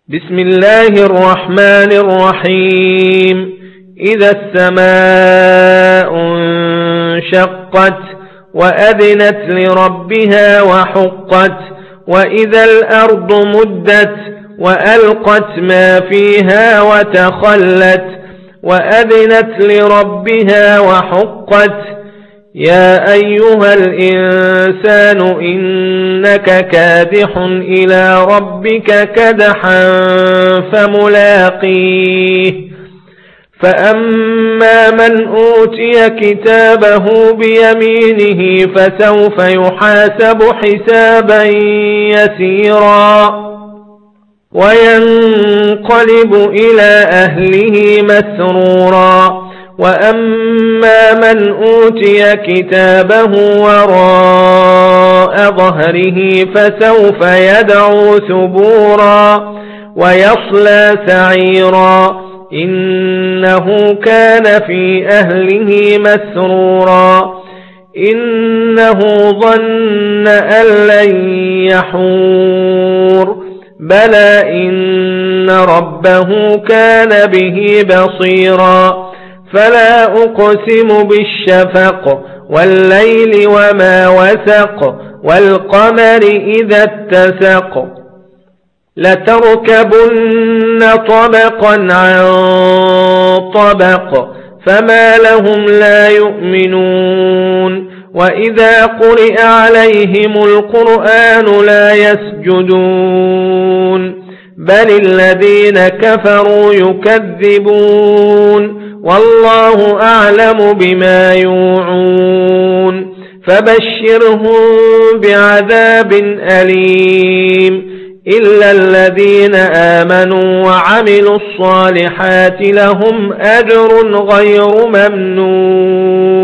بسم الله الرحمن الرحيم إذا السماء انشقت وأذنت لربها وحقت وإذا الأرض مدت وألقت ما فيها وتخلت وأذنت لربها وحقت يا أيها الإنسان إنك كادح إلى ربك كدحا فملاقيه فأما من أوتي كتابه بيمينه فسوف يحاسب حسابا يسيرا وينقلب إلى أهله مسرورا وأما من أوتي كتابه وراء ظهره فسوف يدعو ثبورا ويصلى سعيرا إنه كان في أهله مسرورا إنه ظن أن لن يحور بلى إن ربه كان به بصيرا فلا أقسم بالشفق والليل وما وسق والقمر إذا اتسق لتركبن طبقا عن طبق فما لهم لا يؤمنون وإذا قرئ عليهم القرآن لا يسجدون بل الذين كفروا يكذبون والله أعلم بما يوعون فبشرهم بعذاب أليم إلا الذين آمنوا وعملوا الصالحات لهم أجر غير ممنون